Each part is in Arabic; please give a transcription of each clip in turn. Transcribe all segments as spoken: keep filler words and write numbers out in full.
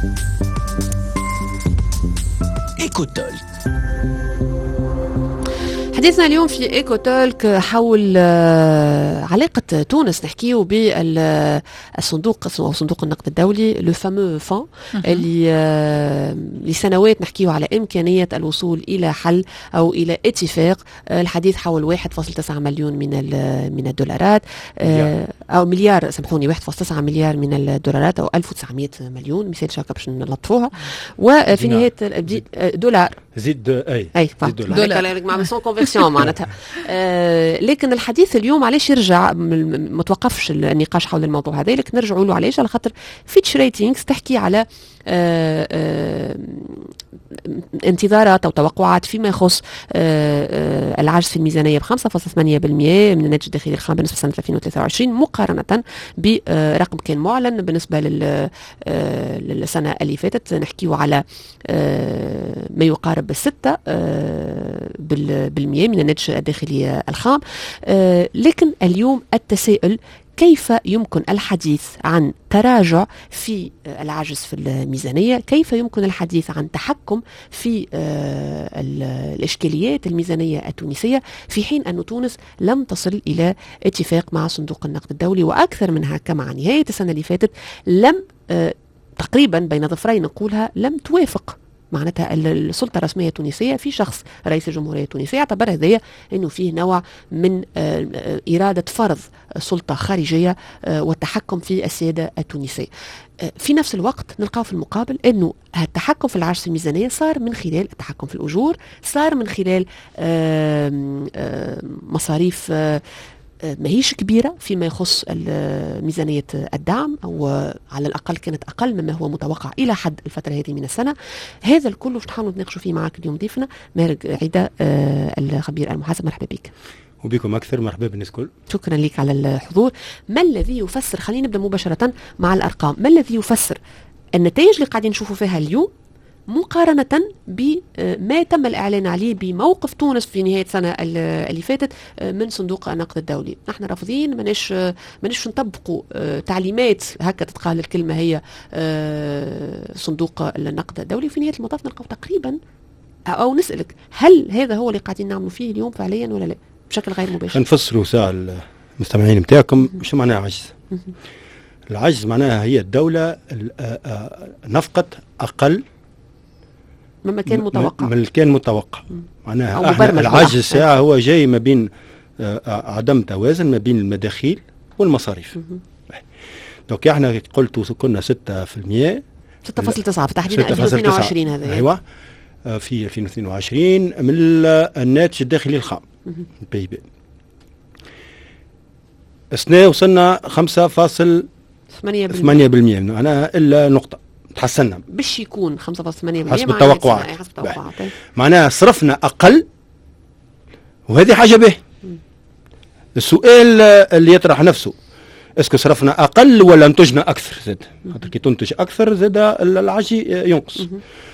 إيكو تولك. حديثنا اليوم في إيكو تولك حول علاقة تونس نحكيه بالصندوق أو صندوق النقد الدولي لو فامو فون اللي لسنوات نحكيه على إمكانية الوصول إلى حل أو إلى اتفاق. الحديث حول واحد فاصلة تسعة مليون من من الدولارات مليار. أو مليار سامحوني واحد فاصلة تسعة مليار من الدولارات أو ألف وتسعمائة مليون مثال شاكا باش نلطفوها. وفي نهاية دولار زيد اي اي دولار مع سون كونفيرسيون معناتها. آه لكن الحديث اليوم علاش يرجع ما توقفش النقاش حول الموضوع هذا، لكن نرجعوا له علاش على خاطر فيتش ريتينغز تحكي على آه آه انتظارات أو توقعات فيما يخص آه آه العجز في الميزانية ب خمسة فاصلة ثمانية بالمئة من الناتج الداخلي الخام بالنسبة لسنة ألفين وثلاثة وعشرين مقارنة برقم كان معلن بالنسبة آه للسنة اللي فاتت. نحكيه على آه ما يقارب بالستة آه بالمئة من الناتج الداخلي الخام. آه لكن اليوم التساؤل كيف يمكن الحديث عن تراجع في العجز في الميزانية؟ كيف يمكن الحديث عن تحكم في الإشكاليات الميزانية التونسية في حين أن تونس لم تصل إلى اتفاق مع صندوق النقد الدولي، وأكثر من هكا مع نهاية السنة اللي فاتت لم تقريبا بين ظفرين نقولها لم توافق معناتها السلطة الرسمية التونسية في شخص رئيس الجمهورية التونسية. اعتبر هذا أنه فيه نوع من إرادة فرض سلطة خارجية والتحكم في السيادة التونسية. في نفس الوقت نلقاو في المقابل أنه التحكم في العجز الميزانية صار من خلال التحكم في الأجور، صار من خلال مصاريف ماهيش كبيرة فيما يخص ميزانية الدعم، أو على الأقل كانت أقل مما هو متوقع إلى حد الفترة هذه من السنة. هذا الكل باش نحاول نتناقشوا فيه معك اليوم ضيفنا مارق عيدة الخبير المحاسب. مرحبا بك. وبكم أكثر. مرحبا بالناس الكل. شكرا لك على الحضور. ما الذي يفسر، خلينا نبدأ مباشرة مع الأرقام، ما الذي يفسر النتائج اللي قاعدين نشوفوا فيها اليوم مقارنة بما تم الإعلان عليه بموقف تونس في نهاية السنة اللي فاتت من صندوق النقد الدولي؟ نحن رافضين مناش مناش نطبقوا تعليمات هكا تتقال الكلمة هي صندوق النقد الدولي. في نهاية المطاف نلقاو تقريبا، أو نسألك هل هذا هو اللي قاعدين نعملوا فيه اليوم فعليا ولا لا بشكل غير مباشر؟ نفسروا ساعة المستمعين متاعكم شو معناها عجز. العجز معناها هي الدولة نفقت أقل مما كان متوقع من كان متوقع. معناها العجز ساعة هو جاي ما بين عدم توازن ما بين المداخيل والمصاريف. دونك احنا قلت كنا ستة في المئة ستة فاصلة تسعة في تحديد ألفين واثنين وعشرين هذا ايوه في ألفين واثنين وعشرين من الناتج الداخلي الخام البي بي. السنة وصلنا خمسة فاصلة ثمانية بالمئة معناها إلا نقطة تحسنا باش يكون خمسة فاصلة ثمانية بالمئة حسب التوقعات. حسب التوقعات معناها صرفنا أقل، وهذه حاجة به. السؤال اللي يطرح نفسه اسكو صرفنا أقل ولا انتجنا أكثر؟ زاد خاطر كي تنتج أكثر زاد العجز ينقص.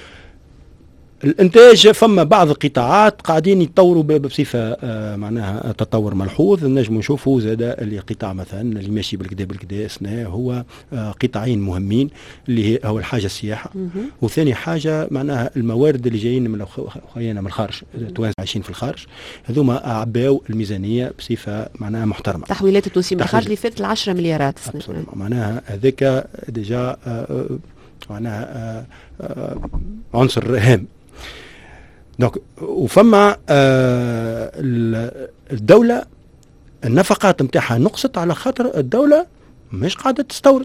الانتاج فما بعض القطاعات قاعدين يتطوروا بصفه آه معناها تطور ملحوظ. نجم نشوفوا زاد اللي قطاع مثلا اللي ماشي بالكدا بالكدا سنة هو آه قطاعين مهمين اللي هو الحاجه السياحه، وثاني حاجه معناها الموارد اللي جايين من خيانا من الخارج، توانس عايشين في الخارج، هذوما عباو الميزانيه بصفه معناها محترمه. تحويلات التونسيه من الخارج اللي فاتت العشرة مليارات السنه معناها هذاك ديجا آه معناها آه آه عنصر هام. دونك وفما آه الدولة النفقات نتاعها نقصت على خاطر الدولة مش قاعدة تستورد.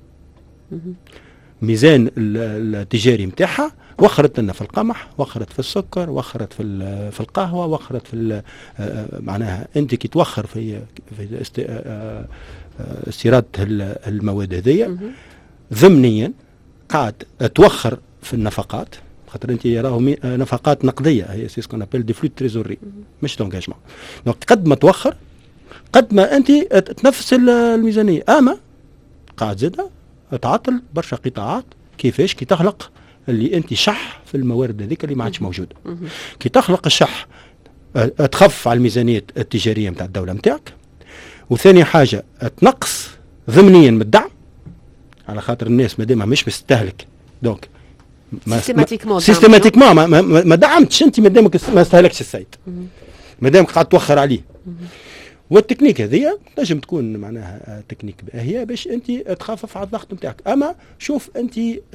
ميزان التجاري نتاعها وخرت لنا في القمح، وخرت في السكر، وخرت في في القهوة، وخرت في معناها انت كي توخر في في استيراد المواد هذية ضمنيا قاعد توخر في النفقات، خاطر انت راهو نفقات نقديه هي سي سكون ابل دي فلو تريزوري مش دونجاجمون. دونك قد ما توخر قد ما انت تنفس الميزانيه، اما قاعد زاده تعطل برشا قطاعات. كيفاش؟ كي تخلق اللي انت شح في الموارد هذيك اللي ما عادش موجوده. كي تخلق الشح تخف على الميزانيه التجاريه نتاع الدوله نتاعك، وثاني حاجه تنقص ضمنيا من الدعم على خاطر الناس مادامها مش مستهلك دونك سيستماتيكمون سيستماتيكمون ما, ما, ما دعمتش انت مادامك ما استهلكش السيد، مادامك قاعد توخر عليه. والتكنيك هذه تنجم تكون معناها تكنيك باهيه باش انت تخفف على الضغط نتاعك، اما شوف انت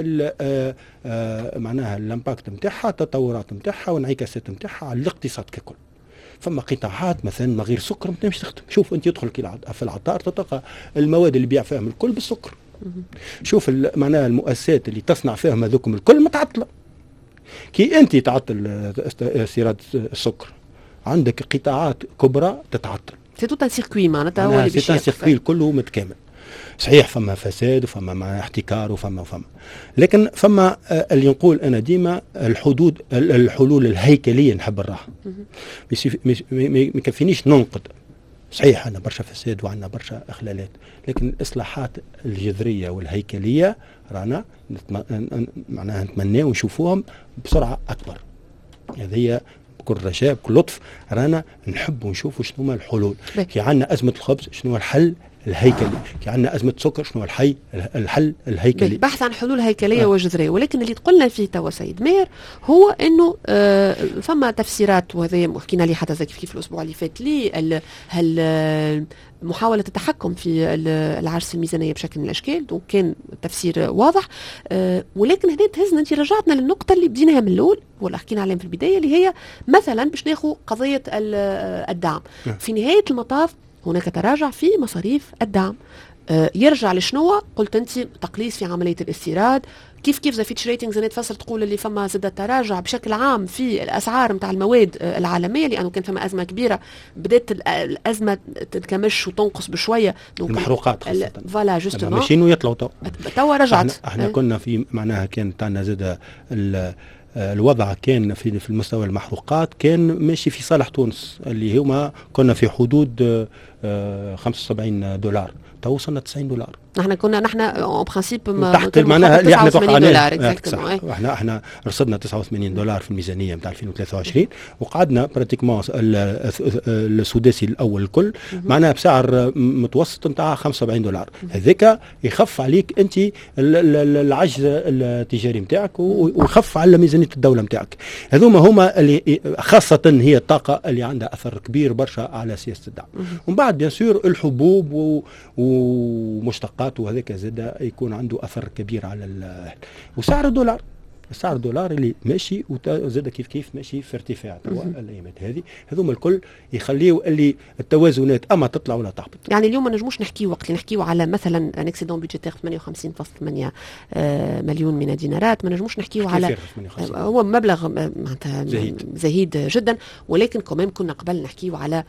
معناها الامباكت نتاعها، التطورات نتاعها والانعكاسات نتاعها على الاقتصاد ككل. فما قطاعات مثلا من غير سكر ما تنجمش تخدم. شوف انت تدخل في العطار تلقى المواد اللي بيع فيهم الكل بالسكر. شوف معناها المؤسسات اللي تصنع فيهم هذوكم الكل متعطله. كي انت تعطل استيراد السكر عندك قطاعات كبرى تتعطل. سي تو ان سيركوي معناتها هو اللي بيش سي ان سيركوي كله متكامل. صحيح فما فساد وفما مع احتكار وفما وفما لكن فما اللي نقول انا ديما الحدود الحلول الهيكليه نحب نراها. ما يكفينيش ننقد. صحيح عندنا برشا فساد وعندنا برشا اخلالات، لكن الاصلاحات الجذريه والهيكليه رانا معناها نتمناو ونشوفوهم بسرعه اكبر. هذه بكل رجاء بكل لطف رانا نحب ونشوفوا شنو هما الحلول. كي عندنا ازمه الخبز شنو هو الحل الهيكلي، كي عندنا ازمه سكر شنو هو الحي الحل الهيكلي. بحث عن حلول هيكليه آه. وجذريه. ولكن اللي تقولنا فيه توا سيد ماهر هو انه آه فما تفسيرات، وهذا حكينا عليه حتى كيف كيف الاسبوع اللي فات لي هل محاولة التحكم في العجز الميزانية بشكل من الأشكال، دونك كان تفسير واضح. أه ولكن هنا تهزنا أنت رجعتنا للنقطة اللي بديناها من الأول ولا حكينا عليها في البداية، اللي هي مثلا باش ناخذ قضية الدعم. في نهاية المطاف هناك تراجع في مصاريف الدعم. أه يرجع لشنو قلت أنت تقليص في عملية الاستيراد. كيف كيف زي فيتش ريتنجز اللي تفسر تقول اللي فما زاد تراجع بشكل عام في الاسعار نتاع المواد العالميه، لانه كان فما ازمه كبيره بدات الازمه تتكمش وتنقص بشويه. المحروقات خاصه فوالا جوستومون ماشيين ويطلعوا تو توا رجعت. احنا, احنا كنا في معناها كان تاعنا زاد الوضع كان في في المستوى المحروقات كان ماشي في صالح تونس، اللي هما كنا في حدود خمسة وسبعين دولار، تو وصلنا تسعين دولار. نحن كنا نحن اون برانسيب تحت معناها اللي احنا توقعناه. احنا احنا رصدنا تسعة وثمانين دولار في الميزانيه نتاع ألفين وثلاثة وعشرين، وقعدنا براتيكمون السداسي الاول الكل معناها بسعر متوسط نتاع خمسة وسبعين دولار. هذاك يخف عليك انت العجز التجاري نتاعك ويخف على ميزانيه الدوله نتاعك. هذوما هما اللي خاصه هي الطاقه اللي عندها اثر كبير برشا على سياسه الدعم. ومن بعد بيان سور الحبوب ومشتقات وهذاك زاد يكون عنده اثر كبير على وسعر الدولار. سعر الدولار اللي ماشي وزاد كيف كيف ماشي في ارتفاع توا الايامات هذه. هذوما الكل يخليوا اللي التوازنات اما تطلع ولا تهبط. يعني اليوم ما نجموش نحكيو وقت اللي نحكيو على مثلا ان اكسيدون بيدجيتير ثمانية وخمسين فاصلة ثمانية مليون من الدينارات، ما نجموش نحكيو على هو مبلغ معناتها زهيد. زهيد جدا، ولكن كمان كنا قبل نحكيو على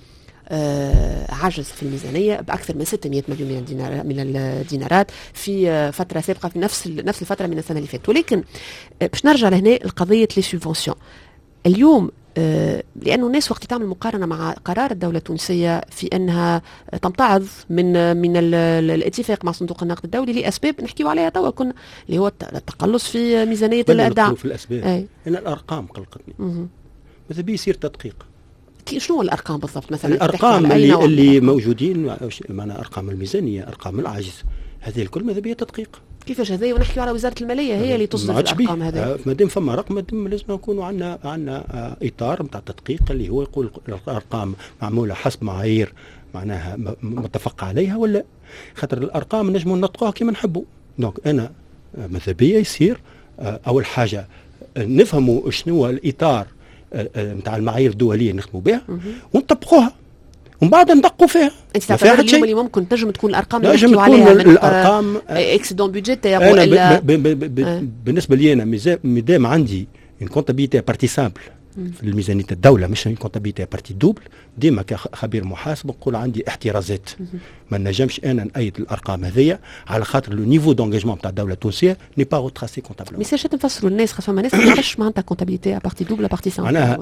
آه عجز في الميزانية بأكثر من ستمائة مليون من الدينار من الدينارات في آه فترة سابقة في نفس نفس الفترة من السنة اللي فاتت. ولكن آه باش نرجع لهنا لقضية لي سوبفونسيون اليوم، آه لأنه الناس وقت تعمل مقارنة مع قرار الدولة التونسية في أنها تمتعض من من الاتفاق مع صندوق النقد الدولي لأسباب نحكيو عليها توا كنا اللي هو التقلص في ميزانية الدعم. في الأسباب أي. إن الأرقام قلقتني ماذا بيه يصير تدقيق. شنو الارقام بالضبط؟ مثلا الارقام اللي اللي موجودين معنا ارقام الميزانيه، ارقام العجز، هذه الكل ماذا بها تدقيق. كيفاش هذا ونحكيو على وزاره الماليه هي اللي تصدر الارقام هذه. ما دام فما رقم دام لازم نكونوا عندنا عندنا اطار نتاع التدقيق اللي هو يقول الارقام معموله حسب معايير معناها متفق عليها ولا. خاطر الارقام نجموا نطقوها كما نحبوا. دونك انا ماذا بيا يصير اول حاجه نفهموا شنو الاطار نتاع المعايير الدوليه نخدموا بها ونطبقوها ومن بعد ندقوا فيها. انت تعتبر اليوم اللي ممكن تنجم تكون الارقام اللي نحكيو عليها الارقام اكسيدون بيدجيتير ولا ب ب ب ب آه. بالنسبه لي انا مادام عندي ان كونتابيليتي بارتي سامبل في الميزانيه الدوله مش ان كونتابيليتي بارتي دوبل، ديما كخبير محاسب نقول عندي احترازات. ما نجمش انا نأيد الارقام هذيا على خاطر لو نيفو دونجاجمون تاع الدوله التونسيه ني با روتراسي كونتابل. مي سيش تنفسروا الناس خاصه الناس ما تعرفش معناتها كونتابيليتي بارتي دوبل بارتي سامبل. معناها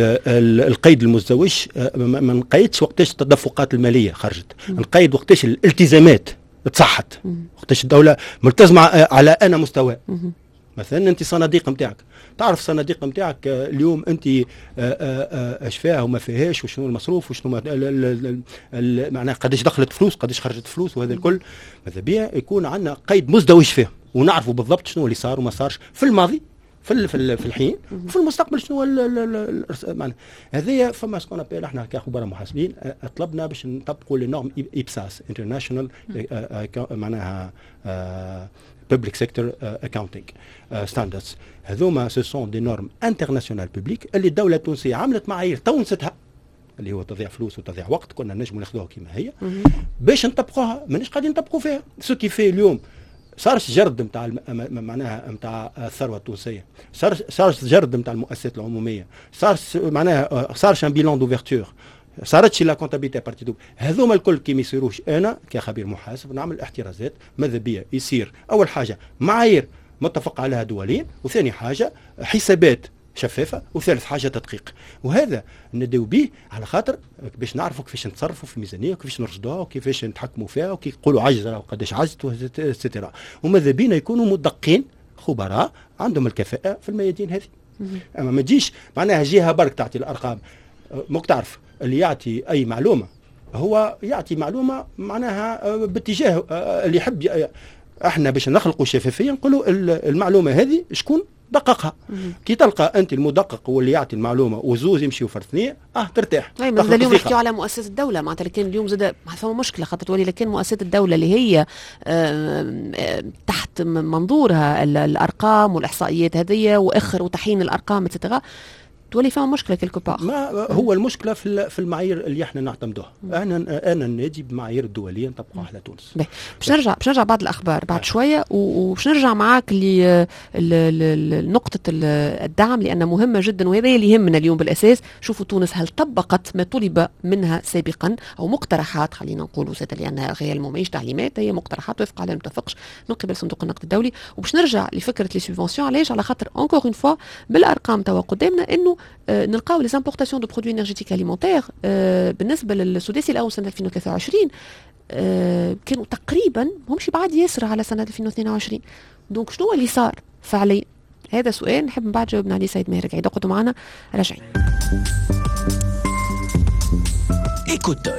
القيد المزدوج ما نقيدش وقتاش التدفقات الماليه خرجت، نقيد وقتاش الالتزامات تصحت، وقتاش الدوله ملتزمه على انا مستوى. مثلا انت صناديق نتاعك تعرف صناديق نتاعك اليوم انت اش فيها وما فيهاش وشنو المصروف وشنو معناها قداش دخلت فلوس قداش خرجت فلوس وهذا الكل. ماذا بيا يكون عندنا قيد مزدوج فيه ونعرفوا بالضبط شنو اللي صار وما صارش في الماضي في في في الحين وفي المستقبل شنو معناها. هذه فما سكون ابيل احنا كخبراء محاسبين طلبنا باش نطبقوا لي نورم ايبساس انترناشونال معناها بابليك سيكتور اكاونتينغ ستاندردز. هذوما سو سون دي نورم انترناسيونال بوبليك اللي الدوله التونسيه عملت معايير تونستها اللي هو تضيع فلوس وتضيع وقت كنا نجموا ناخذوها كما هي باش نطبقوها مانيش قاعدين نطبقوا فيها. سو كي في اليوم صارش جرد نتاع معناها نتاع الثروه التونسيه، صار صارش جرد نتاع المؤسسات العموميه، صار معناها صارش ان بيلون دوفيرتور، صارتش لا كونتابيلتي بارتي دوب. هذوما الكل كي ما يصيروش انا كخبير محاسب نعمل احترازات ماذا بيا يصير اول حاجه معايير متفق عليها دوليا، وثاني حاجه حسابات شفافه، وثالث حاجه تدقيق. وهذا نديو به على خاطر باش نعرفوا كيفاش نتصرفوا في الميزانيه وكيفاش نرصدوها وكيفاش نتحكموا فيها وكي يقولوا عجزه وقداش عجزت سترا. وماذا بينا يكونوا مدقين خبراء عندهم الكفاءه في الميادين هذه. اما ما تجيش معناها جهه برك تعطي الارقام. موك تعرف اللي يعطي اي معلومه هو يعطي معلومه معناها باتجاه اللي يحب. احنا باش نخلقوا شفافيه نقولوا المعلومه هذه شكون دققها. كي تلقى انت المدقق واللي يعطي المعلومه وزوز يمشيوا في اثنين اه ترتاح. اي مثلا اليوم نحكيو على مؤسسه الدوله معناتها لكن اليوم زاد فما مشكله خاطر تولي لكن مؤسسه الدوله اللي هي تحت منظورها الارقام والاحصائيات هذه واخر وتحيين الارقام اتسيتيرا تولي فيها مشكله كيلكو بار. ما هو المشكله في في المعايير اللي احنا نعتمدوها. انا انا نجي بمعايير الدوليه نطبقوها على تونس. باش نرجع باش نرجع بعض الاخبار بعد شويه وباش نرجع معاك لنقطه الدعم لان مهمه جدا وهذا اللي يهمنا اليوم بالاساس. شوفوا تونس هل طبقت ما طلب منها سابقا او مقترحات خلينا نقولوا زاد لان غير ماهيش تعليمات هي مقترحات وفق على المتفقش من قبل صندوق النقد الدولي. وباش نرجع لفكره لي سوبفونسيون علاش على خاطر انكور اون فوا بالارقام توا قدامنا انه آه نلقاو لي زامبورطاسيون دو برودوي انرجيتيك اليمونتير آه بالنسبه للسداسي الاول سنه ألفين وثلاثة وعشرين آه كانوا تقريبا همش بعد ياسر على سنه ألفين واثنين وعشرين. دونك شنو اللي صار فعليا؟ هذا سؤال نحب من بعد جاوبنا عليه سيد ماهر قاعد اقعدوا معنا راجعين. إيكوتال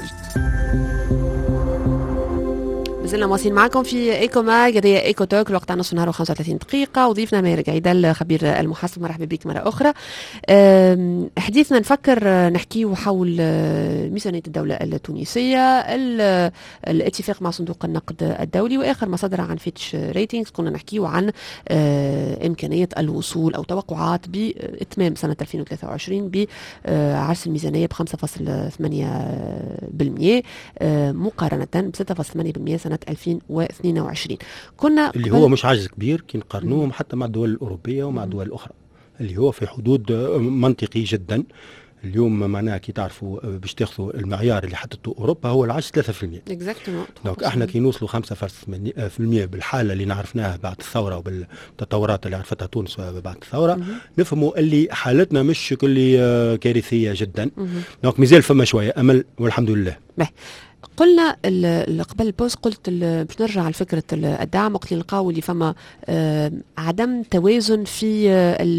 مازلنا مواصلين معكم في ايكو ماج. هذه ايكو توك الوقت نص النهار وخمسة وثلاثين دقيقه وضيفنا ماهر قايدل خبير المحاسب. مرحبا بك مره اخرى. حديثنا نفكر نحكيه حول ميزانيه الدوله التونسيه الاتفاق مع صندوق النقد الدولي واخر ما صدر عن فيتش ريتينغز. كنا نحكيه عن امكانيه الوصول او توقعات باتمام سنه ألفين وثلاثة وعشرين بعرس الميزانيه ب خمسة فاصلة ثمانية بالمئة مقارنه ب ستة فاصلة ثمانية بالمئة سنه ألفين واثنين وعشرين. كنا اللي هو مش عجز كبير كي نقارنوهم حتى مع الدول الأوروبية ومع الدول الأخرى اللي هو في حدود منطقي جدا. اليوم معناها كي تعرفوا باش تاخذوا المعيار اللي حطته اوروبا هو العجز ثلاثة بالمئة. اكزاكتومون. دونك احنا كي نوصلوا خمسة فاصلة ثمانية بالمئة بالحاله اللي نعرفناها بعد الثوره وبالتطورات اللي عرفتها تونس بعد الثوره نفهموا اللي حالتنا مش كل كارثيه جدا. دونك مازال فما شويه امل والحمد لله. بيه. قلنا قبل البوست قلت باش نرجع لفكره الدعم وقت اللي نلقاو اللي فما عدم توازن في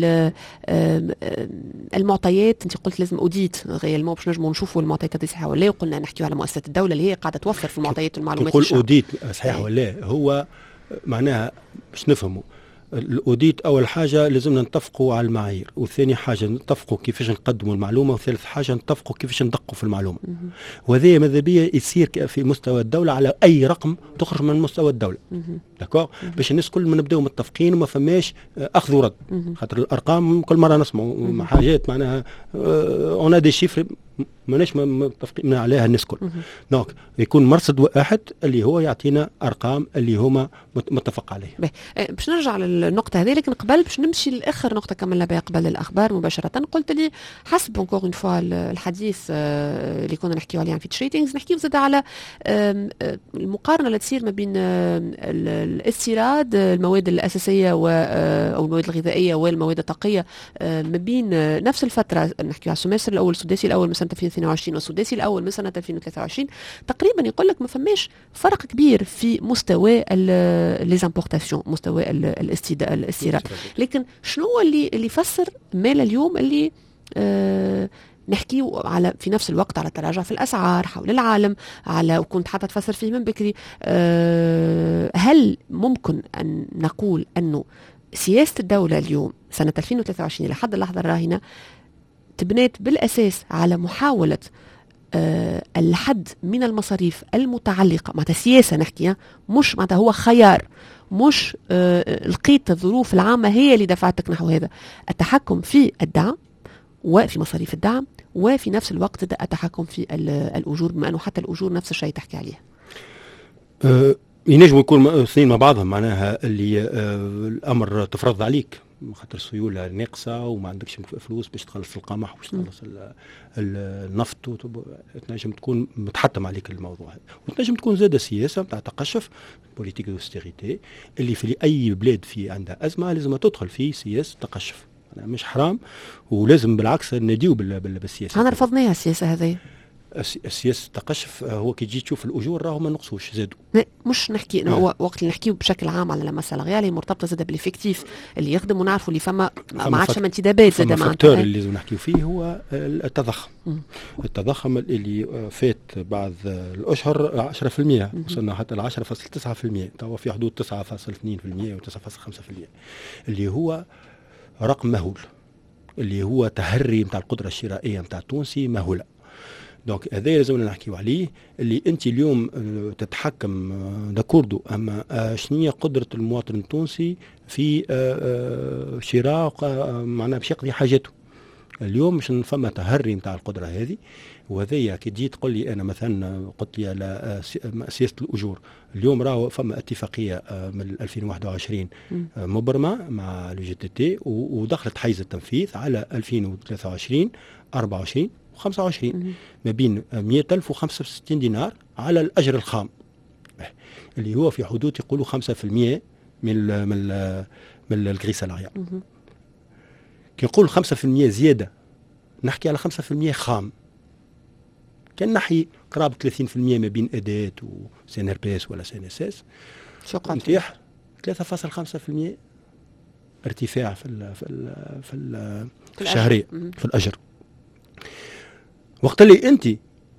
المعطيات. انت قلت لازم اوديت غير المو باش نجموا نشوفوا المعطيات هذه صحيحه ولا. وقلنا نحكيو على مؤسسه الدوله اللي هي قاعده توفر في المعطيات والمعلومات. نقول اوديت صحيح ولا هو معناها باش نفهموا الاوديت اول حاجه لازمنا نتفقوا على المعايير وثاني حاجه نتفقوا كيفاش نقدموا المعلومه وثالث حاجه نتفقوا كيفاش ندقوا في المعلومه. وهذا ماذا بيا يصير في مستوى الدوله على اي رقم تخرج من مستوى الدوله. داكور باش الناس كل ما نبداو متفقين وما فماش اخذ ورد. خاطر الارقام كل مره نسمعوا حاجات معناها اون دي شيفر ماناش متفقين عليها الناس كل. دونك يكون مرصد واحد اللي هو يعطينا ارقام اللي هما متفق عليه. باش نرجع للنقطه هذه لكن قبل باش نمشي لاخر نقطه كملنا بها قبل الاخبار مباشره. قلت لي حسب انكور اون فوا الحديث اللي كنا نحكيو عليه عن فيتش ريتينغز نحكيو زاد على المقارنه اللي تصير ما بين الاستيراد المواد الاساسيه او المواد الغذائيه والمواد الطاقيه ما بين نفس الفتره نحكيو على السمستر الاول السداسي الاول من سنه ألفين واثنين وعشرين والسداسي الاول من سنه ألفين وثلاثة وعشرين تقريبا يقول لك ما فماش فرق كبير في مستوى لي زامبورتاسيون مستوى الاستيراد. لكن شنو اللي اللي يفسر مال اليوم اللي آه نحكي على في نفس الوقت على تراجع في الأسعار حول العالم، على وكنت حتى تفسر فيه من بكري. أه هل ممكن أن نقول أنه سياسة الدولة اليوم سنة ألفين وثلاثة وعشرين لحد اللحظة الراهنة تبنيت بالأساس على محاولة أه الحد من المصاريف المتعلقة مع السياسة نحكي، مش معناتها هو خيار، مش أه لقيت الظروف العامة هي اللي دفعتك نحو هذا، التحكم في الدعم وفي مصاريف الدعم، وفي نفس الوقت التحكم في الأجور، بما أنه حتى الأجور نفس الشيء تحكي عليها. أه ينجم يكون اثنين مع بعضهم، معناها اللي أه الأمر تفرض عليك خاطر السيولة ناقصة وما عندكش فلوس باش تخلص القمح وباش تخلص النفط، تنجم تكون متحتم عليك الموضوع هذا. وتنجم تكون زادة سياسة نتاع تقشف بوليتيك دوستيريتي اللي في أي بلاد في عندها أزمة لازم تدخل في سياسة تقشف، مش حرام ولازم بالعكس نديو بالسياسة. أنا رفضناها السياسة هذه. السياسة التقشف هو كي تجي تشوف الأجور راهو ما نقصوش زادوا. مش نحكي آه. هو وقت اللي نحكيه بشكل عام على المسألة غير مرتبطة زاد بالإفكتيف اللي يخدم، ونعرفوا اللي فما ما عادش انتدابات زاد معناتها. الفاكتور اللي لازم نحكيو فيه هو التضخم. م. التضخم اللي فات بعض الأشهر عشرة في المية، وصلنا حتى ل عشرة فاصلة تسعة في المية، توا في حدود تسعة فاصلة اثنين في المية و تسعة فاصلة خمسة في المية، اللي هو رقم مهول، اللي هو تهري نتاع القدرة الشرائية نتاع التونسي مهولة. دونك هذا لازمنا نحكيو عليه، اللي انت اليوم تتحكم داكوردو، اما شنو هي قدره المواطن التونسي في شراء معناها باش يقضي حاجته. اليوم مش فما تهري نتاع القدره هذه، وهذيا كي تجي تقول لي انا مثلا قلت لي على سياسه الاجور، اليوم راهو فما اتفاقيه من ألفين وواحد وعشرين مبرمه مع لو جي تي تي، ودخلت حيز التنفيذ على ألفين وثلاثة وعشرين أربعة وعشرين وخمسة وعشرين ما بين مئة ألف وخمسة وستين دينار على الأجر الخام، اللي هو في حدود يقولوا خمسة في المية من ال من ال من الغري سالاريال. كي نقول خمسة في المية زيادة نحكي على خمسة في المية خام، كان نحي قرابة ثلاثين في المية ما بين أداة وسي ان ار بي اس ولا سي ان اس اس، نتيح ثلاثة فاصلة خمسة في المية ارتفاع في ال في ال في, ال في الشهرية في الأجر. وقت اللي انت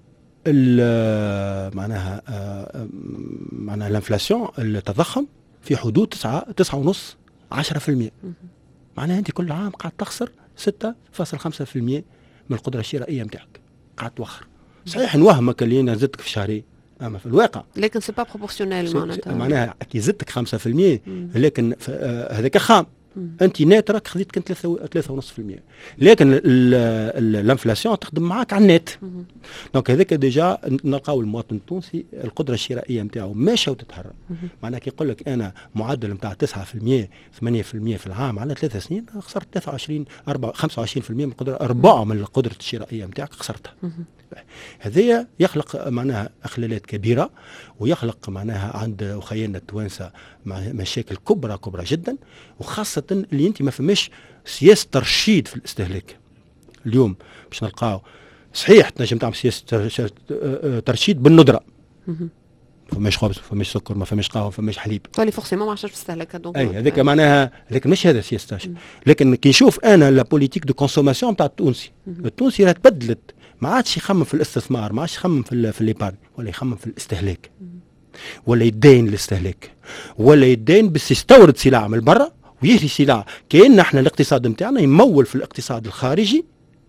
معناها معناها الانفلاسيون التضخم في حدود تسعة تسعة ونص عشرة في المية، معناها انت كل عام قاعد تخسر ستة فاصلة خمسة في المية من القدرة الشرائية نتاعك، قاعد توخر. صحيح نوهمك اللي انا زدتك في شهرين، اما في الواقع لكن سي با بروبورسيونيل معناتها معناها كي زدتك خمسة في المية، لكن هذاك خام انت نات راك خذيت كنت ثلاثة ثلاثة ونص في المية، لكن الانفلاسيون تخدم معاك على النت. دونك هذاك ديجا نلقاو المواطن التونسي القدره الشرائيه نتاعو ماشيه وتتحرك. معناها كي يقول لك انا معدل نتاع تسعة في المية ثمانية في المية في العام على ثلاث سنين خسرت ثلاثة وعشرين أربعة خمسة وعشرين في المية من القدره، أربعة من القدره الشرائيه نتاعك خسرتها. هذايا يخلق معناها اخلالات كبيره، ويخلق معناها عند اخياننا التوانسه مشاكل كبرى كبرى جدا، وخاصه اللي انت ما فماش سياسه ترشيد في الاستهلاك. اليوم باش نلقاو صحيح تنجم تعمل سياسه ترشيد بالندره، فماش خبز فماش سكر ما فماش قهوه فماش حليب، فالي فورسيمون ما عادش تستهلك دونك اي هذاك معناها، لكن مش هذا سياسه ترشيد. لكن كي نشوف انا لا بوليتيك دو كونسوماسيون تاع التونسي، التونسي راه تبدلت، ما عادش يخمم في الاستثمار، ما عادش يخمم في في الليبارن، ولا يخمم في الاستهلاك، ولا يدين الاستهلاك، ولا يدين بس يستورد سلع من برا ويهري سلع. كأن احنا الاقتصاد نتاعنا يمول في الاقتصاد الخارجي.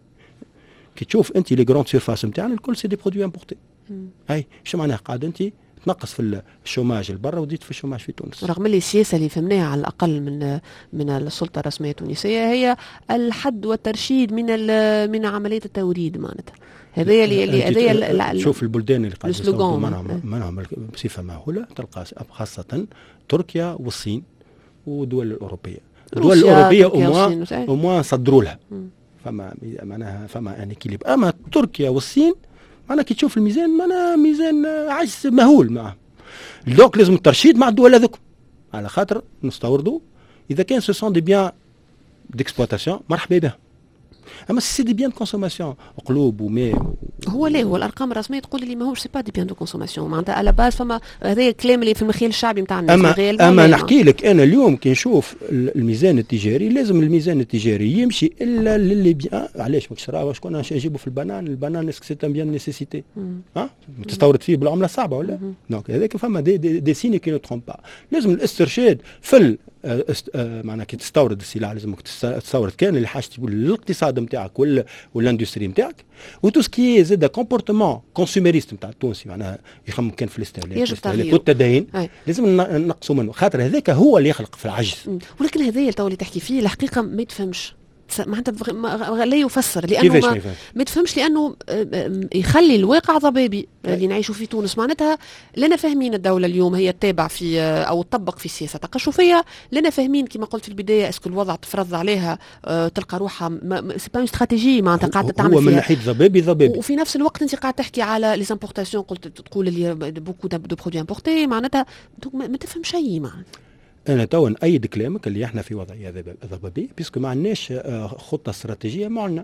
كي تشوف انت لي جراند سيرفاس نتاعنا الكل سي دي برودوي امبورتي. اي شو معناها قاعد انت تنقص في الشوماج البرا وزيد في الشوماج في تونس، رغم اللي السياسه اللي فهمناها على الاقل من من السلطه الرسميه التونسيه هي الحد والترشيد من من عمليه التوريد معناتها. هذه اللي هذه شوف البلدان اللي قاعد يستوردوا منهم منهم بصفه مهوله، تلقى خاصه تركيا والصين والدول الاوروبيه. الدول الاوروبيه او موان صدروا لها، فما معناها فما يعني كيليب. اما تركيا والصين معناها كي تشوف الميزان معناها ميزان عجز مهول معه. دونك لازم الترشيد مع الدول هذوك، على خاطر نستوردوا اذا كان سو سون دي بيان ديكسبلواتاسيون مرحبا بها. اما سي دي بيان كونسوماسيون قلوب وماء. هو لا هو الارقام الرسميه تقول لي ماهوش سي با دي بيان دو كونسوماسيون معناتها على باز فما هذا الكلام اللي في المخيل الشعبي نتاع الناس. اما اما نحكي لك انا اليوم كي نشوف الميزان التجاري لازم الميزان التجاري يمشي الا للي بيان. علاش ماكش راه شكون نجيبوا في البنان البنان اسكو سي ان بيان نيسيسيتي ها تستورد فيه بالعمله صعبه ولا دونك هذاك فما دي, دي, دي سيني كي نو ترومب با. لازم الاسترشاد في معناها كي تستورد السلع لازمك تستورد كان اللي حاجتي للاقتصاد نتاعك ولا والاندستري نتاعك وتو سكي زاد كومبورتمون كونسوميريست نتاع التونسي معناها يخمم كان في الاستهلاك والتدين لازم نقصوا منه خاطر هذاك هو اللي يخلق في العجز. ولكن هذايا تو اللي تحكي فيه الحقيقه ما يتفهمش معناتها لا يفسر لانه ما, ما تفهمش لانه يخلي الواقع ضبابي اللي نعيشوا في تونس. معناتها لنا فاهمين الدوله اليوم هي تتابع في او تطبق في سياسه تقشفيه. لنا فاهمين كما قلت في البدايه اسكو الوضع تفرض عليها تلقى روحها سي با استراتيجيه معناتها قاعده تعمل هو فيها من ناحيه ضبابي ضبابي. وفي نفس الوقت انت قاعد تحكي على لي امبورتاسيون قلت تقول اللي بوكو دو برودوي امبورتي معناتها ما تفهم شيء. معناتها انا تو نأيد كلامك اللي احنا في وضعيه ضبابيه بيسكو ما عندناش خطه استراتيجيه معلنه.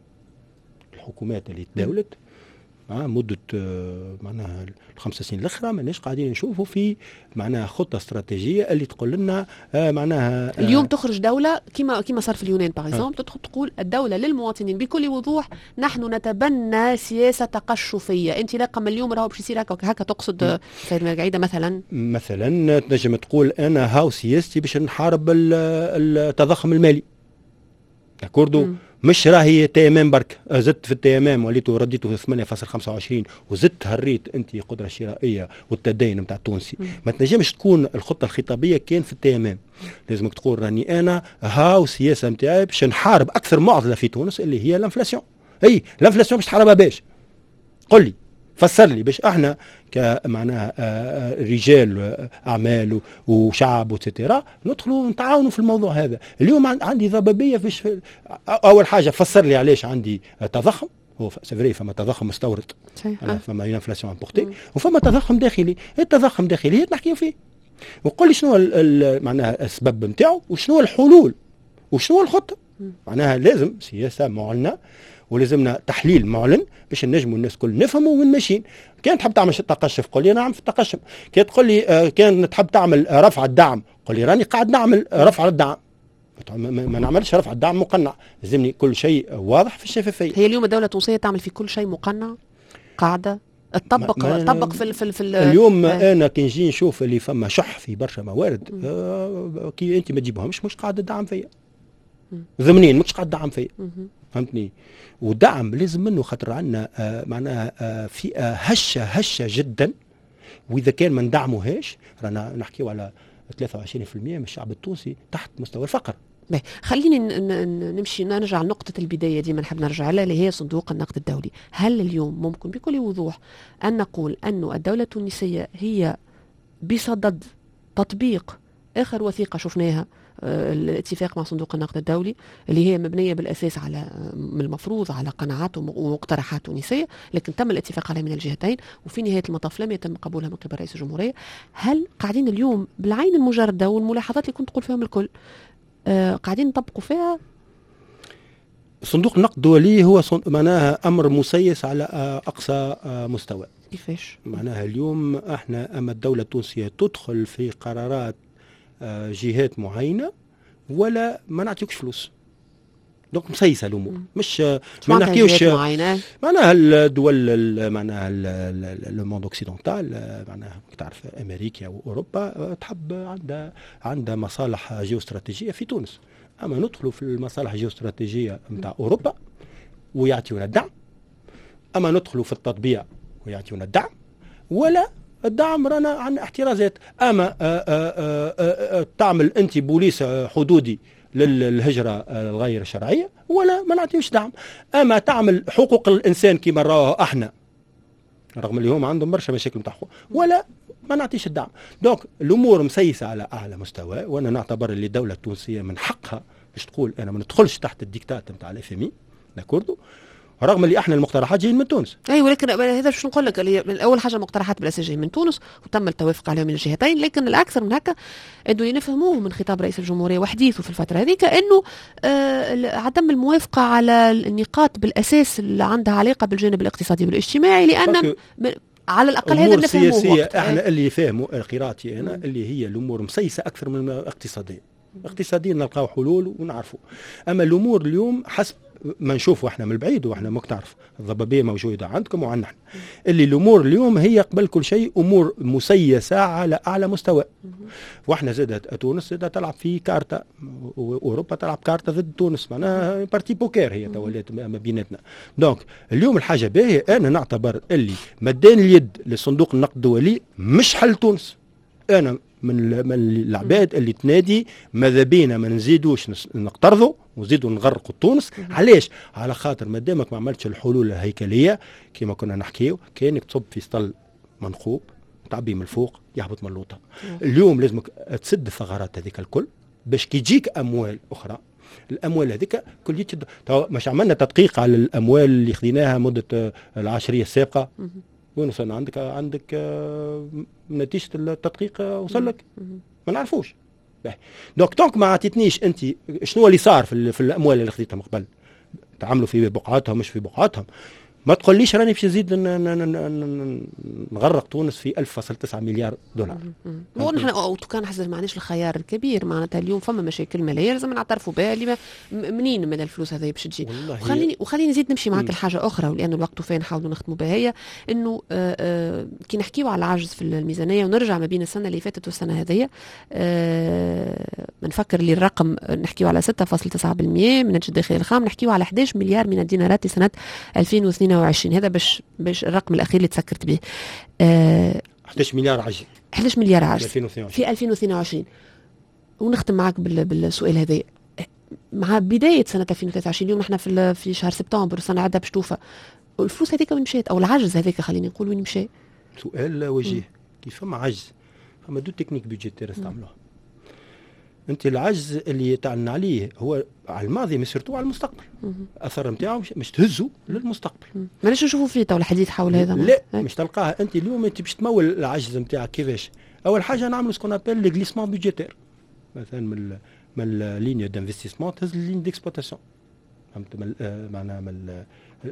الحكومات اللي تداولت مع مده معناها الخمس سنين الاخرى ماناش قاعدين نشوفوا في معناها خطه استراتيجيه اللي تقول لنا معناها اليوم تخرج دوله كما كما صار في اليونان باغ اكزومبل تدخل تقول الدوله للمواطنين بكل وضوح نحن نتبنى سياسه تقشفيه. انت لا قم اليوم راهو باش يصير هكا هكا تقصد سيد مرقعيده مثلا مثلا تنجم تقول انا هاو سياستي باش نحارب التضخم المالي داكوردو مش راهي تيمام برك زدت في التيمام وليتو رديته في ثمانية فاصلة خمسة وعشرين وزدت هريت انت قدره شرائيه والتدين نتاع التونسي. ما تنجمش تكون الخطه الخطابيه كان في التيمام. لازمك تقول راني انا هاو سياسه نتاعي باش نحارب اكثر معضله في تونس اللي هي الانفلاسيون. اي الانفلاسيون باش تحاربها باش قل لي فسر لي باش احنا كمعناها رجال اعمال وشعب وتترا ندخلوا نتعاونوا في الموضوع هذا. اليوم عندي ضبابيه فيش في اول حاجه فسر لي علاش عندي تضخم. هو سيفري فما تضخم مستورد فما انفلاسيون امبورتي وفما تضخم داخلي. التضخم الداخلي هي نحكيو فيه وقول لي شنو معناها السبب نتاعو وشنو الحلول وشنو الخطه. معناها لازم سياسه معلنه ولازمنا تحليل معلن باش نجموا الناس كل نفهموا وين ماشيين. كان تحب تعمل تقشف قول لي نعم في التقشف. كان تقول لي آه كان تحب تعمل رفع الدعم قول لي راني قاعد نعمل رفع الدعم. ما نعملش رفع الدعم مقنع. لازمني كل شيء واضح في الشفافيه. هي اليوم الدوله التونسيه تعمل في كل شيء مقنع قاعده تطبق تطبق في ال في, ال في ال اليوم آه انا كي نجي نشوف اللي فما شح في برشا موارد آه كي انت ما تجيبهمش مش قاعد تدعم فيا ضمنين مش قاعد تدعم فيا فهمتني. ودعم لازم منه خاطر عندنا آه معناها آه فئه هشه هشه جدا واذا كان ما ندعموهاش رانا نحكيو على ثلاثة وعشرين بالمئة من الشعب التونسي تحت مستوى الفقر. خليني نمشي نرجع لنقطة البداية دي ما نحب نرجع لها اللي هي صندوق النقد الدولي. هل اليوم ممكن بكل وضوح أن نقول أن الدولة التونسية هي بصدد تطبيق آخر وثيقة شفناها الاتفاق مع صندوق النقد الدولي اللي هي مبنية بالأساس على من المفروض على قناعات ومقترحات تونسية لكن تم الاتفاق عليها من الجهتين وفي نهاية المطاف لم يتم قبولها من قبل رئيس الجمهورية. هل قاعدين اليوم بالعين المجردة والملاحظات اللي كنت تقول فيهم الكل آه قاعدين نطبقوا فيها؟ صندوق النقد الدولي هو معناها أمر مسيس على أقصى مستوى. كيفاش؟ معناها اليوم احنا أما الدولة التونسية تدخل في قرارات جهات معينة ولا ما نعطيوكش فلوس. دونك مسيسة الأمور مش ما نحكيوش معناها الدول معناها لو موند اوكسيدونتال معناها تعرف أمريكا وأوروبا تحب عندها عندها مصالح جيوستراتيجية في تونس. أما ندخلوا في المصالح الجيوستراتيجية نتاع أوروبا ويعطيونا الدعم أما ندخلوا في التطبيع ويعطيونا الدعم ولا الدعم رانا عن احترازات. اما آآ آآ آآ تعمل انت بوليس حدودي للهجره الغير شرعيه ولا ما نعطيوش دعم. اما تعمل حقوق الانسان كما راوها احنا رغم اللي هم عندهم برشا مشاكل نتاع حقوق ولا ما نعطيش الدعم. دونك الامور مسيسه على اعلى مستوى وانا نعتبر اللي الدوله التونسيه من حقها باش تقول انا ما ندخلش تحت الديكتات نتاع الاف ام اي داكوردو رغم اللي احنا المقترحات جايين من تونس. اي ولكن هذا شو نقول لك، اول حاجه المقترحات بالاساس جاي من تونس وتم التوافق عليها من الجهتين، لكن الاكثر من هكا انه نفهموه من خطاب رئيس الجمهوريه وحديثه في الفتره هذيك انه آه عدم الموافقه على النقاط بالاساس اللي عندها علاقه بالجانب الاقتصادي والاجتماعي، لان على الاقل هذا اللي نفهموه. سياسيه احنا اللي فاهموا قراءتي انا اللي هي الامور مسيسه اكثر من اقتصاديه. اقتصاديا نلقاو حلول ونعرفوا، اما الامور اليوم حسب ما نشوفوا احنا من البعيد، واحنا ماك تعرف الضبابيه موجوده عندكم وعندنا احنا، اللي الامور اليوم هي قبل كل شيء امور مسيسه على اعلى مستوى. واحنا زادت تونس زادت تلعب في كارتا، واوروبا تلعب كارتا ضد تونس، معناها بارتي بوكير هي تولات ما بيناتنا. دونك اليوم الحاجه باهيه، انا نعتبر اللي مدان اليد لصندوق النقد الدولي مش حل تونس. انا من العباد اللي تنادي ماذا بينا ما نزيدوش نقترضوا ونزيدوا نغرقوا تونس. علاش؟ على خاطر ما دامك ما عملتش الحلول الهيكليه كما كنا نحكيو، كانك تصب في سطل منخوب تعبي من الفوق يهبط من اللوطه. اليوم لازمك تسد الثغرات هذيك الكل باش كي تجيك اموال اخرى، الاموال هذيك كل يتشد. مش عملنا تدقيق على الاموال اللي خذيناها مده العشريه السابقه؟ وين وصلنا؟ عندك عندك نتيجه التدقيق وصل لك؟ ما نعرفوش. دونك تونك ما عطيتنيش انت شنو اللي صار في, في الاموال اللي خذيتهم قبل، تعملوا في بقعاتهم مش في بقعاتهم. ما تقوليش راني باش نزيد نغرق تونس في ألف فاصلة تسعة مليار دولار. هو نحن او كان حزر معناش الخيار الكبير، معناتها اليوم فما مشاكل ماليه لازم نعترفوا بها، اللي منين من الفلوس هذه باش تجي. وخليني وخليني نزيد نمشي معك لحاجه اخرى، ولان الوقت فين نحاولوا نختموا بها، هي انه آآ آآ كي نحكيوا على العجز في الميزانيه ونرجع ما بين السنه اللي فاتت والسنه هذه، نفكر اللي الرقم نحكيوا على ستة فاصلة تسعة بالمئة من الناتج الداخلي الخام، نحكيوا على إحدى عشر مليار من الدينارات لسنه ألفين واثنين وعشرين. هذا باش باش الرقم الاخير اللي تسكرت به. أه إحدى عشر مليار عجز، إحدى عشر مليار عجز في ألفين واثنين وعشرين. ونختم معك بالسؤال هذا، مع بدايه سنه ألفين وثلاثة وعشرين اليوم نحن في في شهر سبتمبر السنه عدها باش توفى، الفلوس هذيك وين مشات؟ او العجز هذاك خليني نقول وين مشى؟ سؤال وجيه. كيف فما عجز فما دو تكنيك بيجيتير استعملوها. انت العجز اللي تعلن عليه هو على الماضي مش سيرتو على المستقبل. الاثر نتاعو مش تهزوا للمستقبل. ماناش نشوفوا فيه تو الحديث حول هذا. لا مش تلقاها انت اليوم انت باش تمول العجز نتاعك كيفاش؟ اول حاجه نعملوا سكون ابل لي غليسمون بيجيتير، مثلا من من اللينيا دانفستيسمون تهز اللين ديكسبلوتاسيون، فهمت؟ من معناها من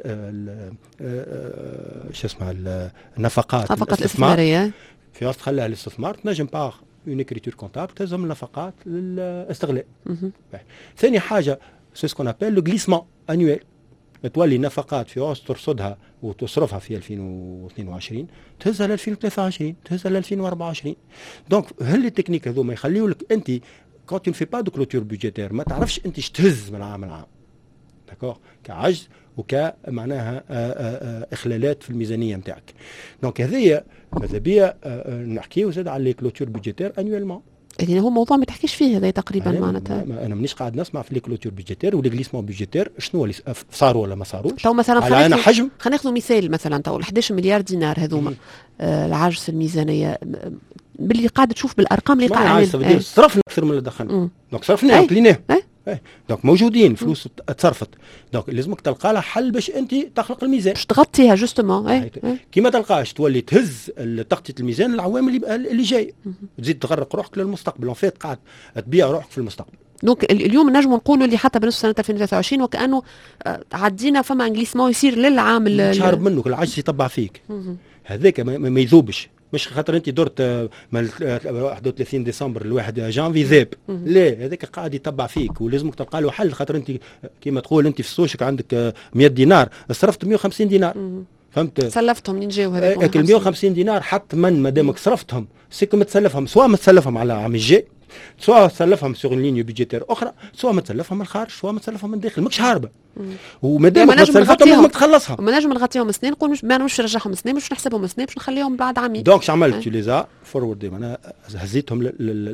شو اسمها النفقات النفقات الاستثماريه في وسط خلاها الاستثمار تنجم باغ اون اكريتور كونتابل تلزم النفقات للاستغلال. ثاني حاجه سي سكون ابل لو غليسمون انويل، تولي نفقات في وسط ترصدها وتصرفها في ألفين واثنين وعشرين تهزها ل ألفين وثلاثة وعشرين تهزها ل ألفين وأربعة وعشرين. دونك هل التكنيك هذوما يخليوا لك انت كونت اون في با دو كلوتور بودجيتير ما تعرفش انت ايش تهز من عام لعام، داكور، كعجز وك معناها اخلالات في الميزانيه نتاعك. دونك هذه ماذا بيا نحكيو زاد على لي كلوتور بودجيتير انويلمون، يعني هو موضوع ما تحكيش فيه هذا تقريبا. معناتها انا مانيش قاعد نسمع في لي كلوتور بودجيتير ولي غليسمون بودجيتير شنو اللي صاروا ولا ما صاروش. تو مثلا على انا حجم خلينا ناخذ مثال، مثلا تو إحدى عشر مليار دينار هذوما آه العجز في الميزانيه باللي قاعد تشوف بالارقام اللي قاعد عامل صرفنا اكثر من اللي دخلنا. دونك صرفنا كليناه ايه دونك موجودين فلوس تصرفت، دونك لازمك تلقى لها حل باش انت تخلق الميزان باش تغطيها جوستومون. ايه كي ما تلقاش تولي تهز تغطيه الميزان العوامل اللي, اللي جاي تزيد تغرق روحك للمستقبل، وان فيت قاعد تبيع روحك في المستقبل. دونك اليوم نجموا نقولوا اللي حتى بنصف سنه ألفين وثلاثة وعشرين وكانه عدينا فما انجليسمون يصير للعام مش هارب منك، العجز يطبع فيك هذاك ما يذوبش، مش خاطر انت درت من واحد وثلاثين ديسمبر لواحد جانفي ذاب، لا هذاك قاعد يتبع فيك ولازمك تلقى له حل. خاطر انت كما تقول انت في السوشك عندك مئة دينار صرفت مئة وخمسين دينار، فهمت؟ سلفتهم منين جاو هذاك لكن مئة وخمسين دينار حتما ما دامك صرفتهم سيكو متسلفهم، سواء متسلفهم على عام الجاي، سواء تسلفهم سوغ لينيو بيجيتير اخرى، سواء متسلفهم من الخارج، سواء متسلفهم من الداخل، ماكش هاربه. وما دام متسلفتهم لازم تخلصها. ما نجم نغطيهم سنين نقول مش ما مش نرجعهم سنين، مش نحسبهم سنين، مش نخليهم بعد عامين. دونك عملت ليزا فورورد، انا هزيتهم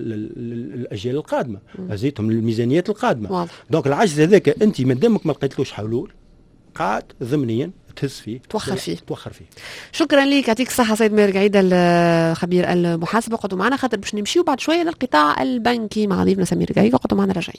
للاجيال القادمه، هزيتهم للميزانيات القادمه. دونك العجز هذاك انت ما دامك ما لقيتلوش حلول قاعد ضمنيا تهز فيه توخر فيه توخر فيه. شكرا لك، يعطيك الصحه سيد ماهر قعيده الخبير المحاسبه. قعدوا معنا خاطر باش نمشيو بعد شويه للقطاع البنكي مع ضيفنا سمير قعيده. قعدوا معنا راجعين.